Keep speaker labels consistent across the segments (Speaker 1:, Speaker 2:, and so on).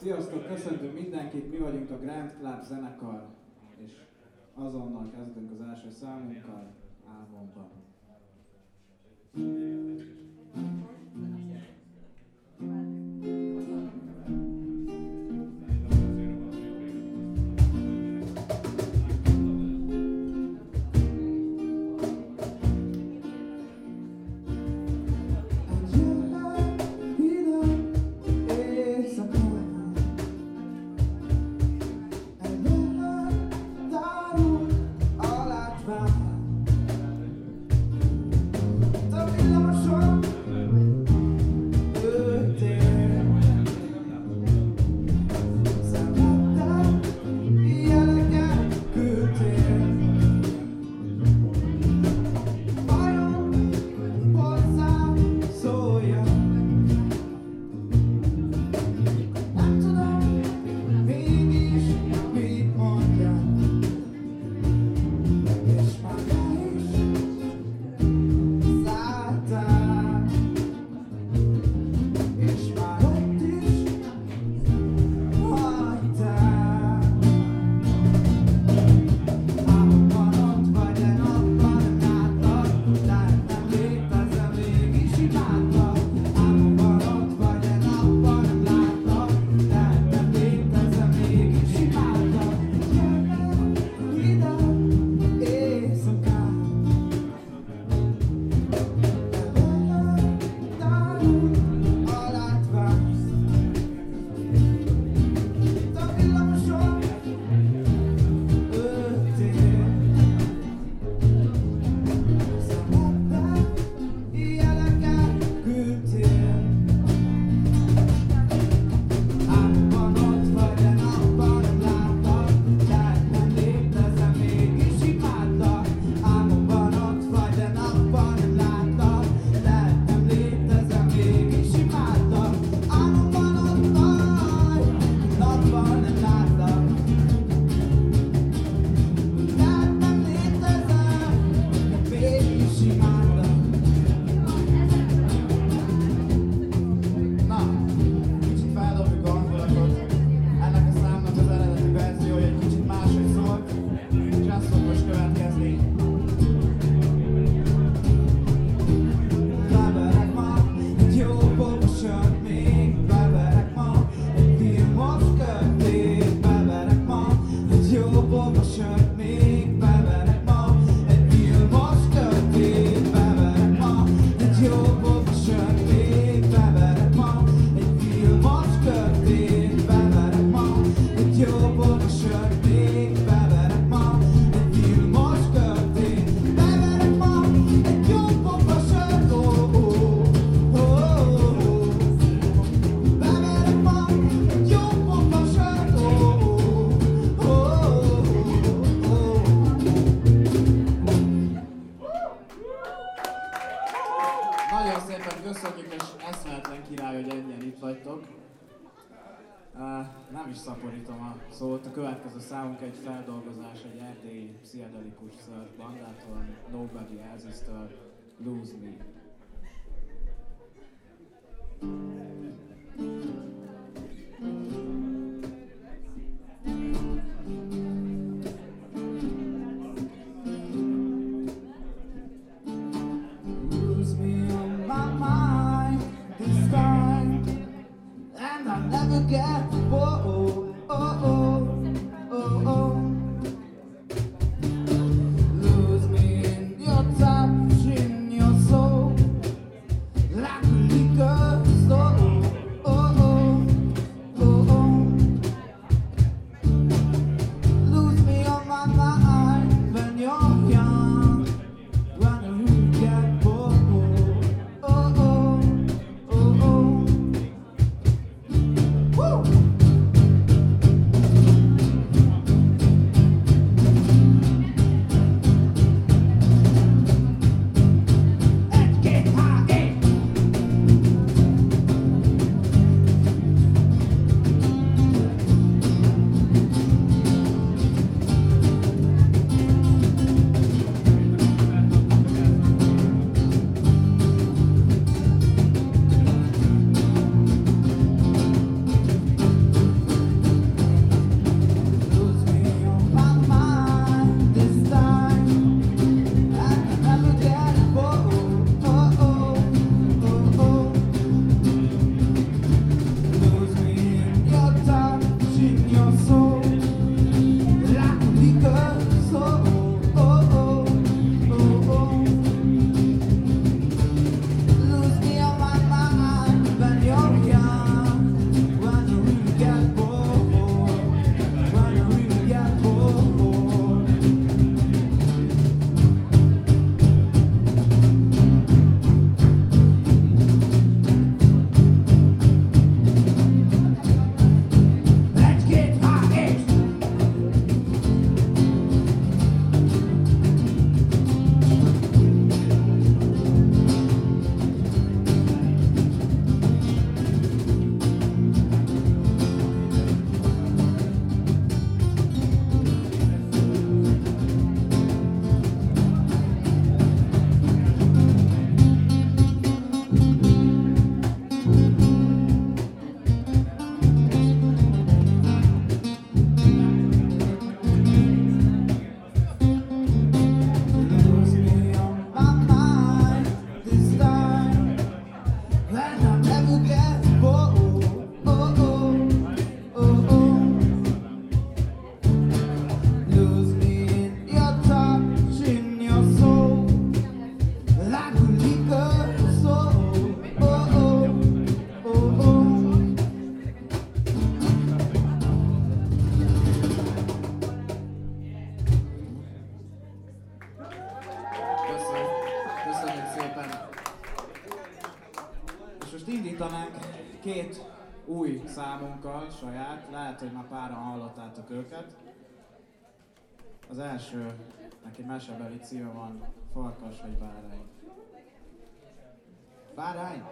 Speaker 1: Sziasztok, köszöntünk mindenkit, mi vagyunk a Grand Club zenekar, és azonnal kezdünk az első számunkkal, Álmomban. Nem is szaporítom a szót, a következő számunk egy feldolgozás egy erdélyi pszichedelikus surf bandától, Nobody Elsis-től, Lose Me. Lose me on my mind this time, and I'll never get lose me in your touch, in your soul, like a liquor store. Lose me on my mind when you're young, when you get bored. Woo! Köszönjük szépen! És most indítanánk két új számunkkal, saját, lehet, hogy már páran hallottátok őket. Az első, neki mesebeli címe van, Farkas vagy bárány. Bárány?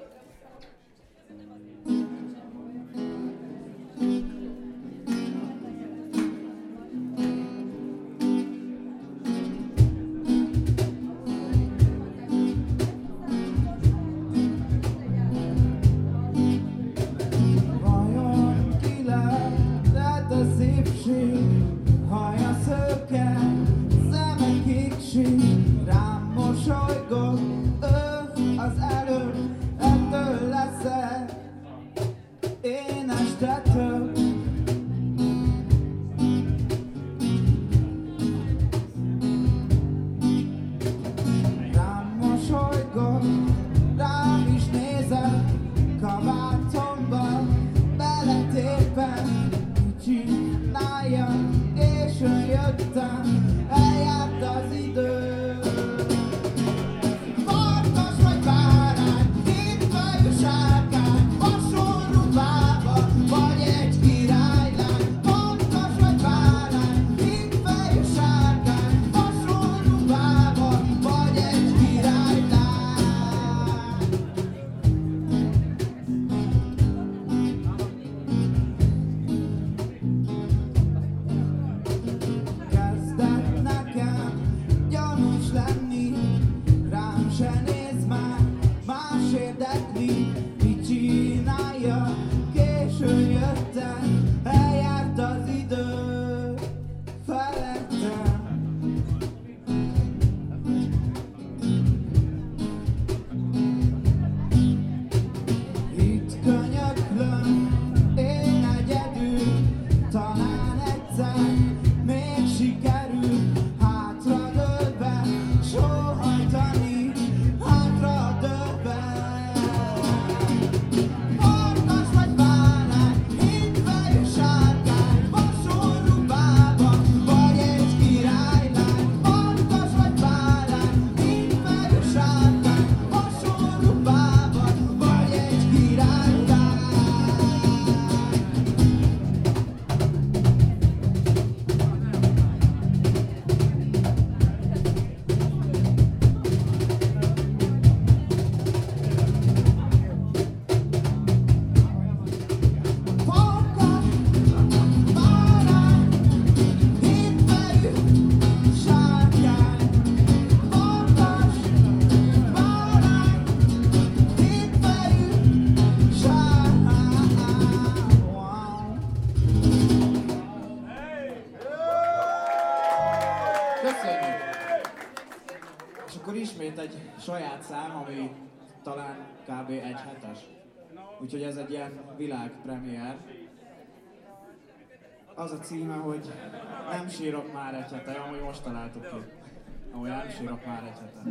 Speaker 1: Saját szám, ami talán kb. 1/7. Úgyhogy ez egy ilyen világpremiér. Az a címe, hogy Nem sírok már egy hete, amúgy most találtuk ki. Amúgy nem sírok már egy hete.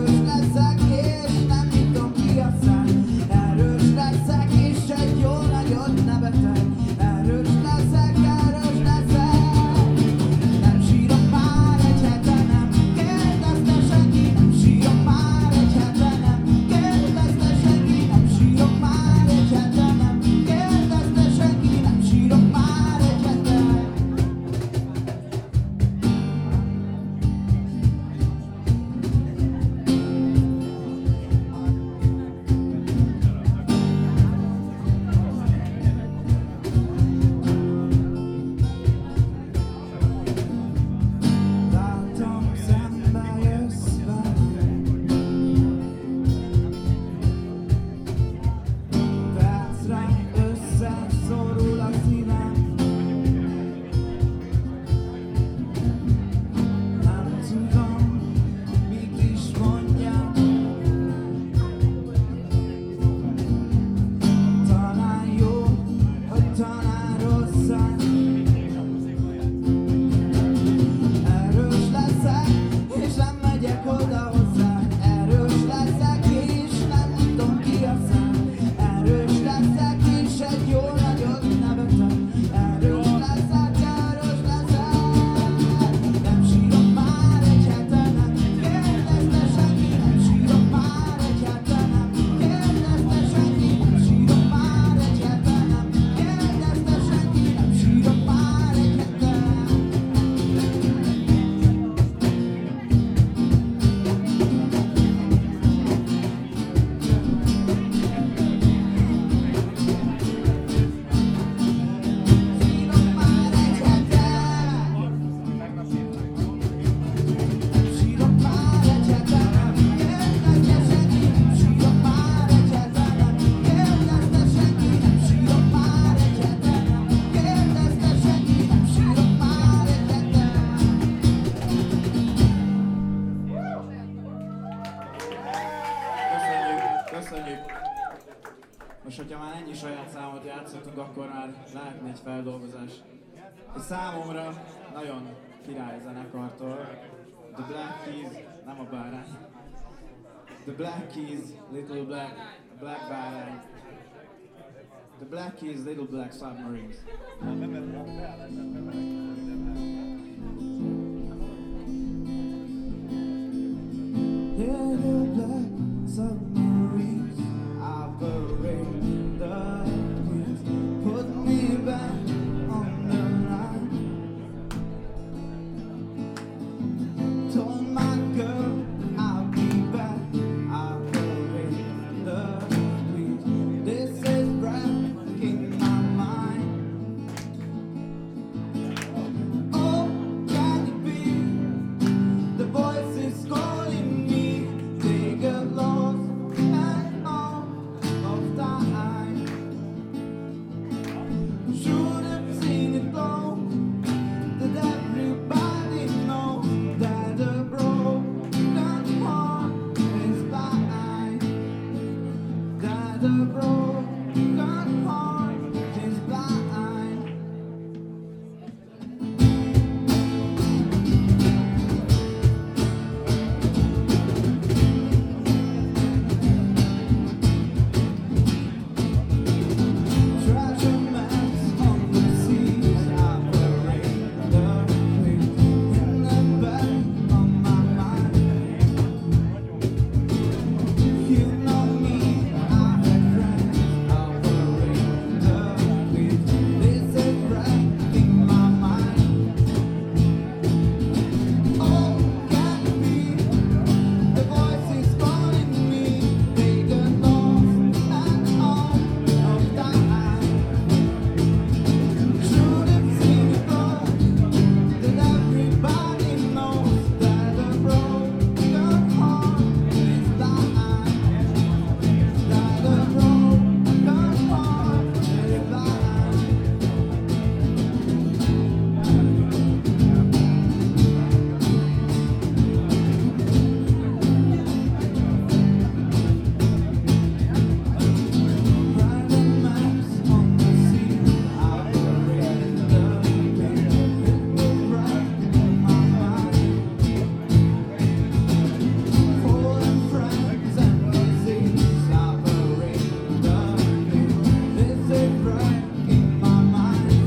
Speaker 2: Erős leszek, és egy jól
Speaker 1: Most, hogyha már ennyi saját számot játszottunk, akkor már lehetne egy feldolgozás. És számomra nagyon király zenekartól, The Black Keys, nem a bárány. The Black Keys, Little Black Bárány. The Black Keys, Little Black Submarines. Little black submarines operating the winds. Put me back on the line. Told my girl I'll be back operating the winds. This is breaking my mind. Oh, can it be the voice is calling me? Take a loss and all of time. Should have seen it all, that everybody knows that a broken heart is blind. That a broken heart is blind. Treasure maps on the seas operate the wind in the back of my mind. You know me, I have friends operate the wind. This is wrecking my mind. Oh, can it be the voice is calling me? They get lost and all of time. Should have seen it all, that everybody knows that a broken heart is blind. That a broken heart is blind. Random maps on the sea operate the wind. It will wreck my mind. Foreign friends and disease operate the wind. This is wrecking my mind.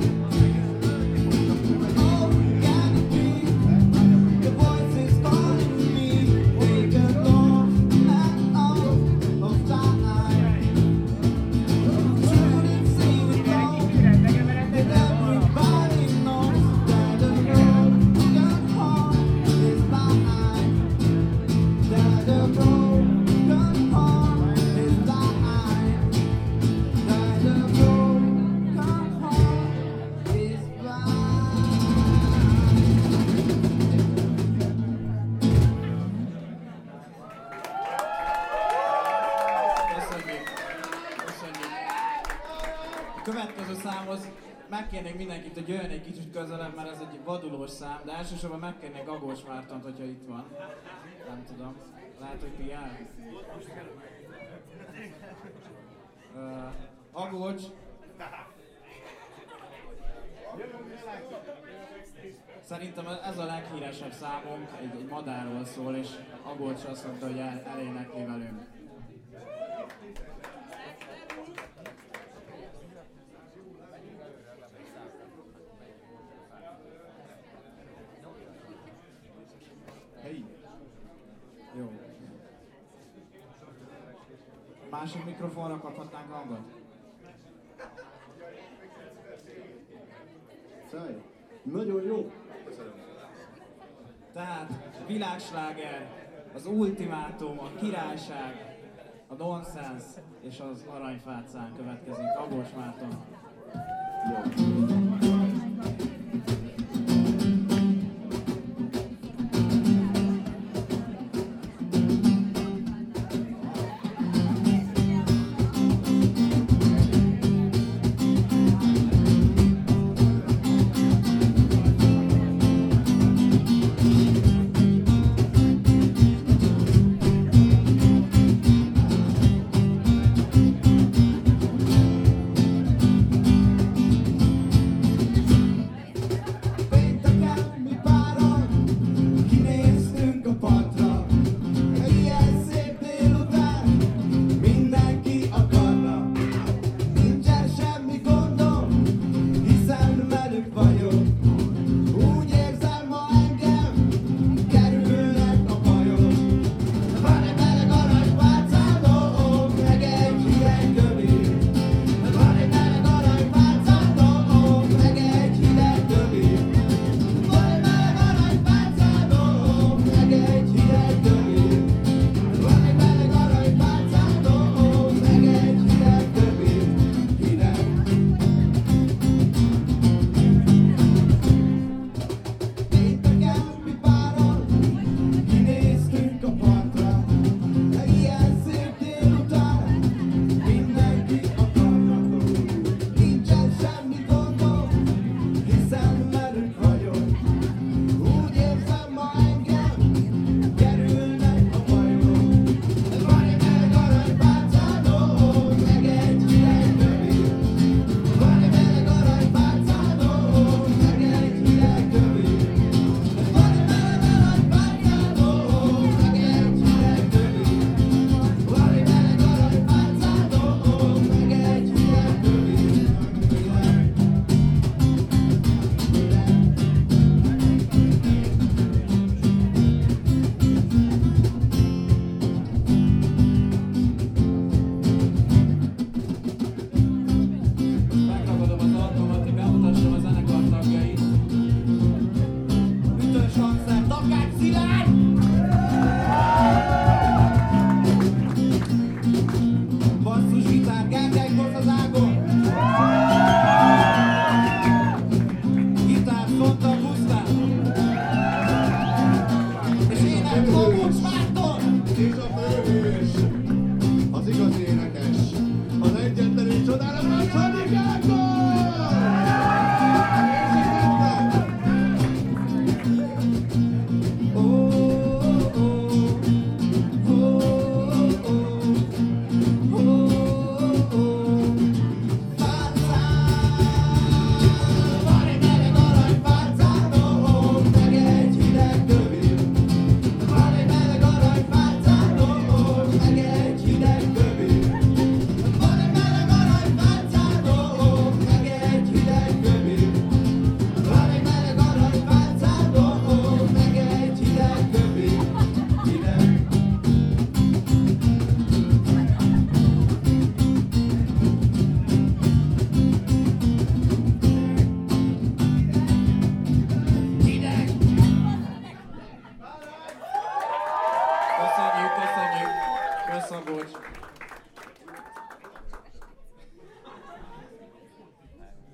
Speaker 1: Oh, can it be the voice is calling me? They get lost and all of time. Should have seen it all, that everybody knows that a broken heart is blind. That a broken heart is blind. That a broken heart is blind. Köszönjük! Köszönjük! A következő számhoz megkérnék mindenkit, hogy jöjjön egy kicsit közelebb, mert ez egy vadulós szám, de elsősorban megkérnék Agócs Mártont, hogyha itt van. Nem tudom. Lehet, hogy piál. Agócs. Szerintem ez a leghíresebb számunk, egy madárról szól, és Agócs azt mondta, hogy elénekli velünk. Hey. Jó. Másik mikrofonra kaphatnánk hangot?
Speaker 2: Száj. Nagyon jó.
Speaker 1: Tehát világsláger, az ultimátum, a királyság, a nonsense és az aranyfácán következik Agócs Márton.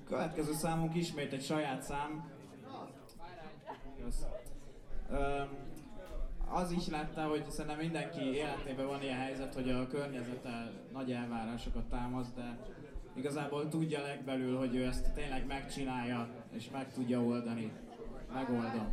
Speaker 1: Következő számunk ismét egy saját szám. Az is látta, hogy szerintem mindenki életében van ilyen helyzet, hogy a környezete nagy elvárásokat támaszt, de igazából tudja legbelül, hogy ő ezt tényleg megcsinálja, és meg tudja oldani. Megoldom.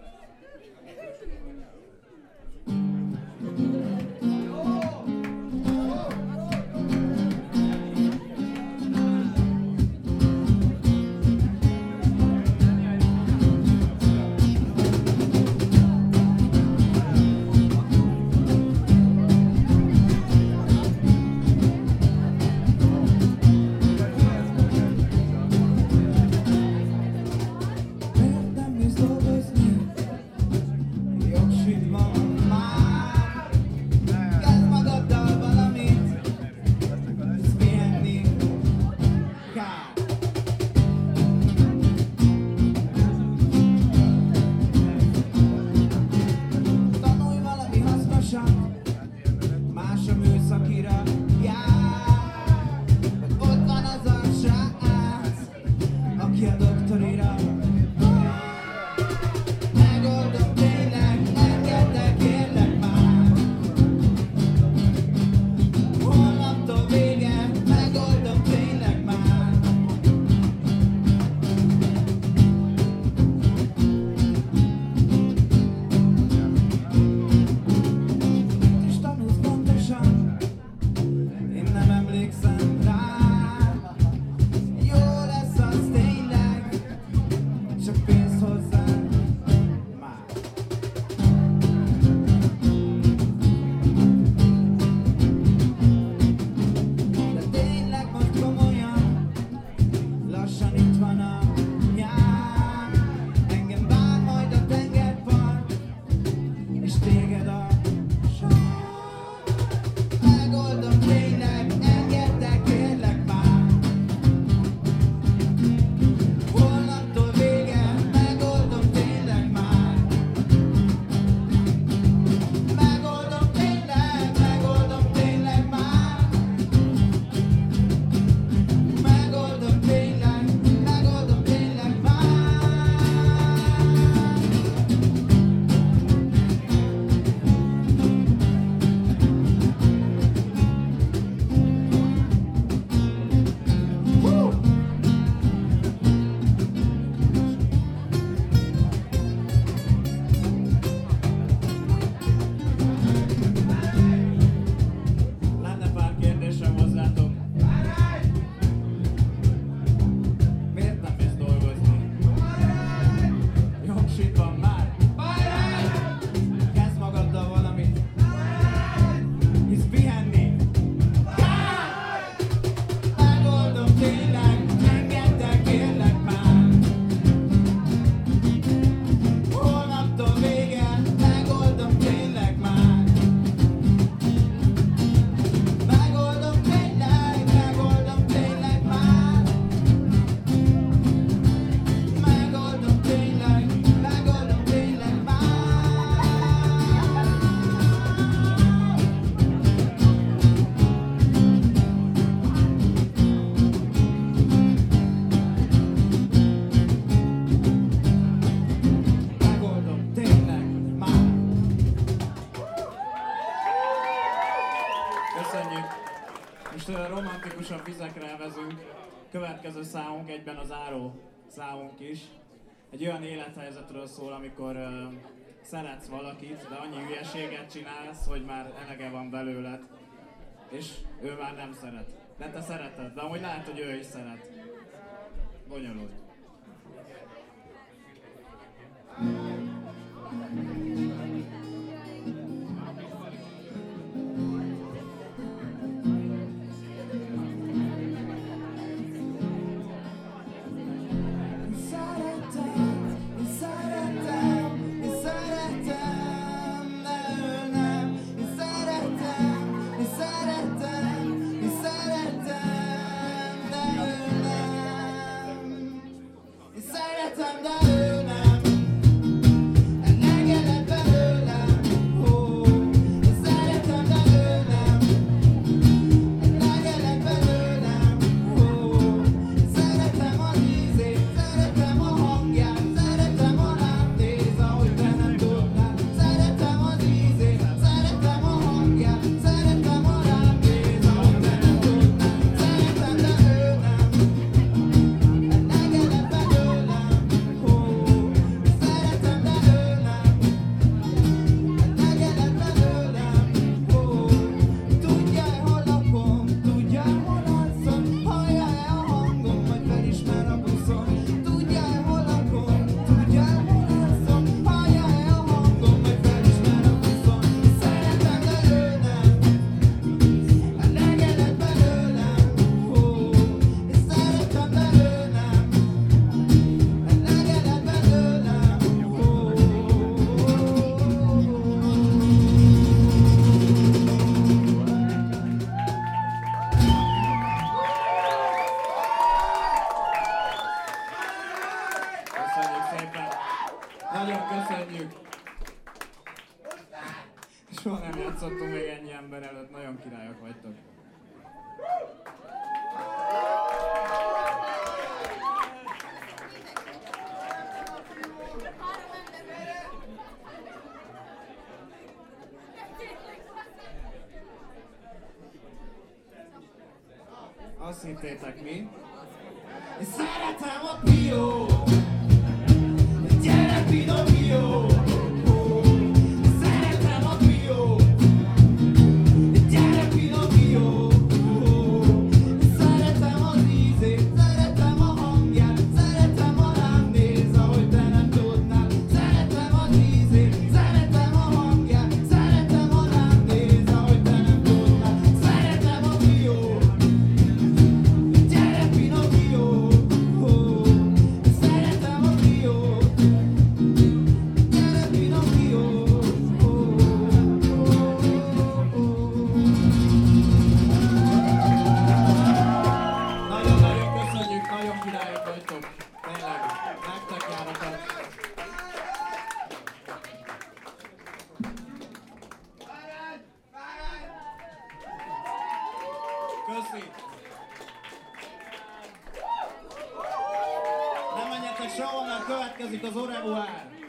Speaker 1: Romantikusabb vizekre elvezünk. Következő számunk egyben az záró számunk is. Egy olyan élethelyzetről szól, amikor szeretsz valakit, de annyi hülyeséget csinálsz, hogy már elege van belőled, és ő már nem szeret. De te szereted, de amúgy lehet, hogy ő is szeret. Bonyolult.
Speaker 3: Szeretem, de ő nem. Engedett
Speaker 1: Soha nem játszottunk még ennyi ember előtt, nagyon királyok vagytok. Azt hittétek mi? Szeretem a Pio! Gyere Pinocchio! Szeretem a Pio! Gyere Pinocchio! Szeretem az ízét, szeretem a hangját, szeretem a rám néz, ahogy te nem tudnál. Szeretem az ízét, szeretem a hangját, szeretem a rám néz, ahogy te nem tudnál. Szeretem a Pio! Gyere Pinocchio! Szeretem a Pio! Gyere Pinocchio! Nagyon-nagyon köszönjük, nagyon királyok vagytok. Tényleg, nektek járatok. Köszi! Nem menjetek sehol, mert következik az Au revoir!